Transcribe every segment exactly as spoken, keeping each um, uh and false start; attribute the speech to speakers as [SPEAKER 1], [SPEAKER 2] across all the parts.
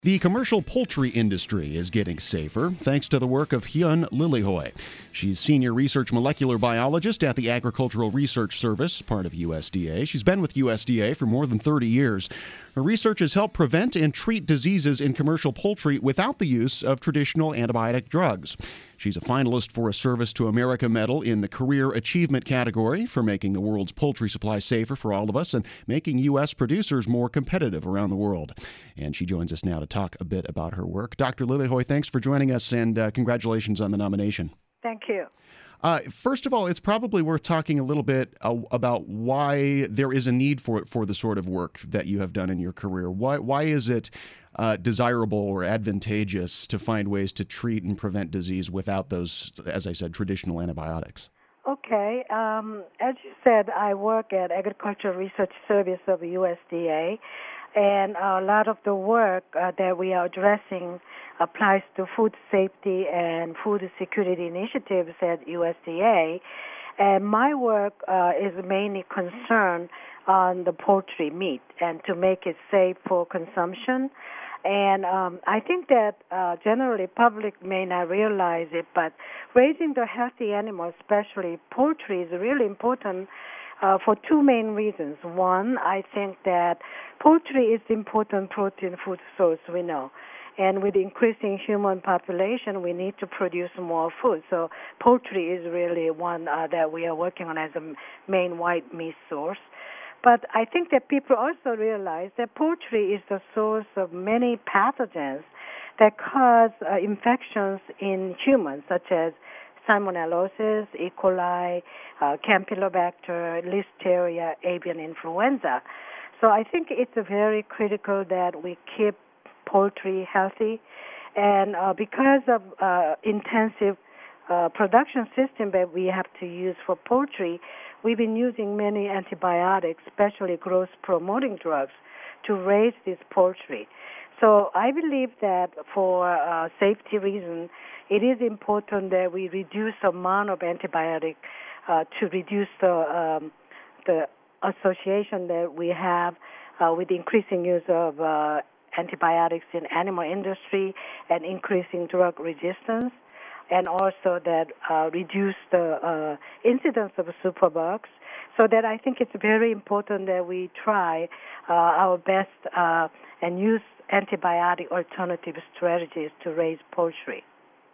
[SPEAKER 1] The commercial poultry industry is getting safer thanks to the work of Hyun Lilihoy. She's Senior Research Molecular Biologist at the Agricultural Research Service, part of U S D A. She's been with U S D A for more than thirty years. Her research has helped prevent and treat diseases in commercial poultry without the use of traditional antibiotic drugs. She's a finalist for a Service to America Medal in the Career Achievement category for making the world's poultry supply safer for all of us and making U S producers more competitive around the world. And she joins us now to talk a bit about her work. Doctor Lilihoy, thanks for joining us, and uh, congratulations on the nomination.
[SPEAKER 2] Thank you.
[SPEAKER 1] Uh, first of all, it's probably worth talking a little bit uh, about why there is a need for for the sort of work that you have done in your career. Why why is it uh, desirable or advantageous to find ways to treat and prevent disease without those, as I said, traditional antibiotics?
[SPEAKER 2] Okay. Um, as you said, I work at Agricultural Research Service of U S D A, and a lot of the work uh, that we are addressing applies to food safety and food security initiatives at U S D A. And my work uh, is mainly concerned on the poultry meat and to make it safe for consumption. And um, I think that uh, generally public may not realize it, but raising the healthy animals, especially poultry, is really important uh, for two main reasons. One, I think that poultry is important protein food source, we know. And with increasing human population, we need to produce more food. So poultry is really one uh, that we are working on as a main white meat source. But I think that people also realize that poultry is the source of many pathogens that cause uh, infections in humans, such as salmonellosis, E. coli, uh, Campylobacter, Listeria, avian influenza. So I think it's very critical that we keep poultry healthy. And uh, because of uh, intensive uh, production system that we have to use for poultry, we've been using many antibiotics, especially growth-promoting drugs, to raise this poultry. So I believe that for uh, safety reasons, it is important that we reduce the amount of antibiotic uh, to reduce the um, the association that we have uh, with increasing use of uh, antibiotics in animal industry and increasing drug resistance, and also that uh, reduce the uh, incidence of superbugs. So that I think it's very important that we try uh, our best uh, and use antibiotic alternative strategies to raise poultry.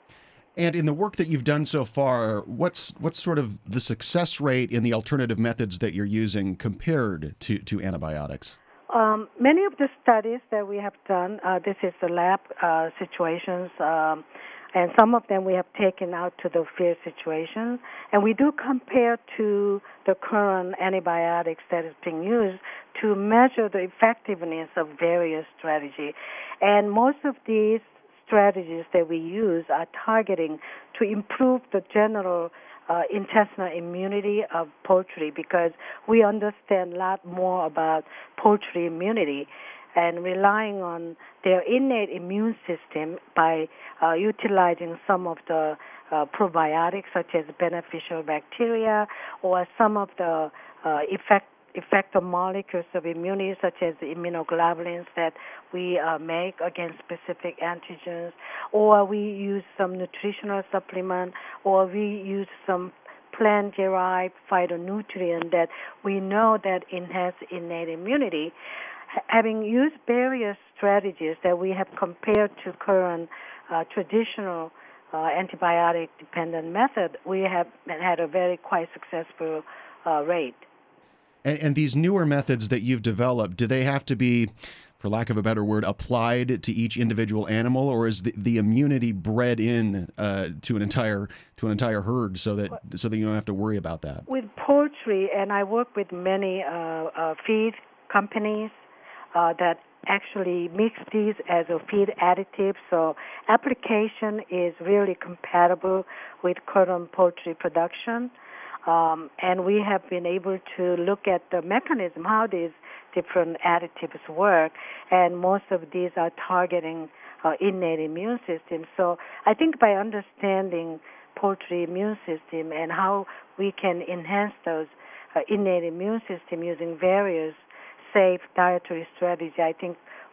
[SPEAKER 1] And in the work that you've done so far, what's what's sort of the success rate in the alternative methods that you're using compared to, to antibiotics?
[SPEAKER 2] Um, many of the studies that we have done, uh, this is the lab uh, situations, um, and some of them we have taken out to the field situation, and we do compare to the current antibiotics that is being used to measure the effectiveness of various strategies. And most of these strategies that we use are targeting to improve the general uh, intestinal immunity of poultry, because we understand a lot more about poultry immunity and relying on their innate immune system by uh, utilizing some of the uh, probiotics such as beneficial bacteria or some of the uh, effect effector molecules of immunity, such as the immunoglobulins that we uh, make against specific antigens, or we use some nutritional supplement, or we use some plant-derived phytonutrient that we know that enhance innate immunity. H- having used various strategies that we have compared to current uh, traditional uh, antibiotic-dependent method, we have had a very quite successful uh, rate.
[SPEAKER 1] And, and these newer methods that you've developed, do they have to be, for lack of a better word, applied to each individual animal, or is the, the immunity bred in uh, to an entire to an entire herd, so that so that you don't have to worry about that?
[SPEAKER 2] With poultry, and I work with many uh, uh, feed companies uh, that actually mix these as a feed additive, so application is really compatible with current poultry production. Um, and we have been able to look at the mechanism, how these different additives work, and most of these are targeting uh, innate immune system. So I think by understanding poultry immune system and how we can enhance those uh, innate immune system using various safe dietary strategies, I think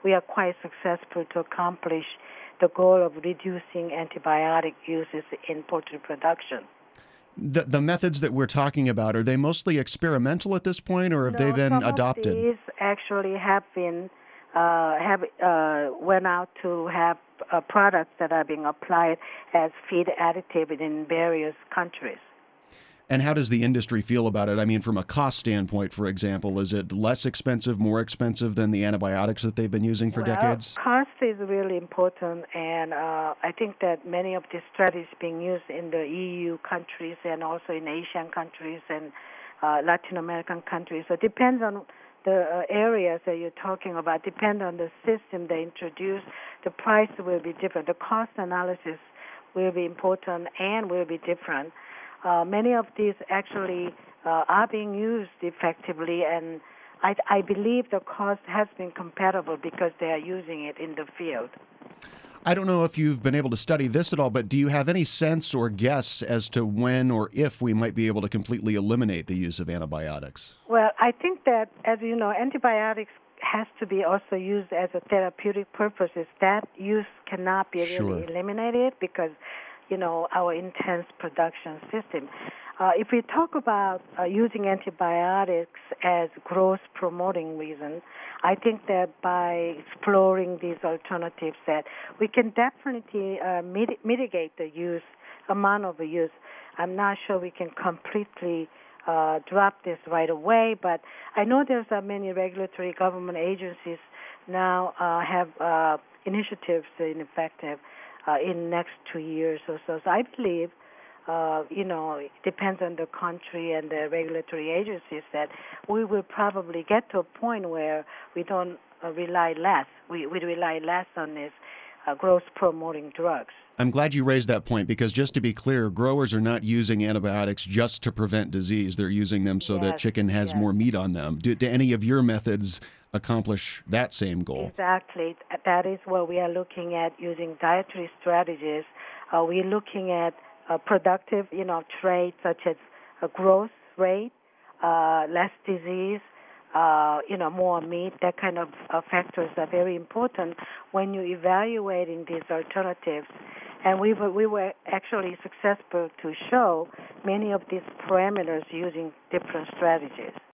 [SPEAKER 2] we are quite successful to accomplish the goal of reducing antibiotic uses in poultry production.
[SPEAKER 1] The, the methods that we're talking about, are they mostly experimental at this point, or have
[SPEAKER 2] No,
[SPEAKER 1] they been
[SPEAKER 2] some
[SPEAKER 1] adopted?
[SPEAKER 2] of these actually have been uh, have uh, went out to have uh, products that are being applied as feed additive in various countries.
[SPEAKER 1] And how does the industry feel about it? I mean, from a cost standpoint, for example, is it less expensive, more expensive than the antibiotics that they've been using for
[SPEAKER 2] well,
[SPEAKER 1] decades?
[SPEAKER 2] Cost is really important, and uh, I think that many of these strategies being used in the E U countries and also in Asian countries and uh, Latin American countries. So it depends on the uh, areas that you're talking about, depend on the system they introduce, the price will be different. The cost analysis will be important and will be different. Uh, many of these actually uh, are being used effectively, and I, I believe the cost has been comparable because they are using it in the field.
[SPEAKER 1] I don't know if you've been able to study this at all, but do you have any sense or guess as to when or if we might be able to completely eliminate the use of antibiotics?
[SPEAKER 2] Well, I think that, as you know, antibiotics has to be also used as a therapeutic purposes. That use cannot be
[SPEAKER 1] Sure.
[SPEAKER 2] really eliminated because, you know, our intense production system. Uh, if we talk about uh, using antibiotics as growth-promoting reason, I think that by exploring these alternatives, that we can definitely uh, mit- mitigate the use, amount of the use. I'm not sure we can completely uh, drop this right away, but I know there's uh, many regulatory government agencies now uh, have uh, initiatives in effective uh, in next two years or so. So I believe, uh, you know, it depends on the country and the regulatory agencies that we will probably get to a point where we don't uh, rely less. We, we rely less on these uh, growth-promoting drugs.
[SPEAKER 1] I'm glad you raised that point because, just to be clear, growers are not using antibiotics just to prevent disease. They're using them so that
[SPEAKER 2] Yes,
[SPEAKER 1] chicken has
[SPEAKER 2] yes.
[SPEAKER 1] more meat on them. Do, do any of your methods accomplish that same goal?
[SPEAKER 2] Exactly. That is what we are looking at using dietary strategies. Uh, we're looking at uh, productive, you know, traits such as a growth rate, uh, less disease, uh, you know, more meat. That kind of uh, factors are very important when you're evaluating these alternatives. And we were, we were actually successful to show many of these parameters using different strategies.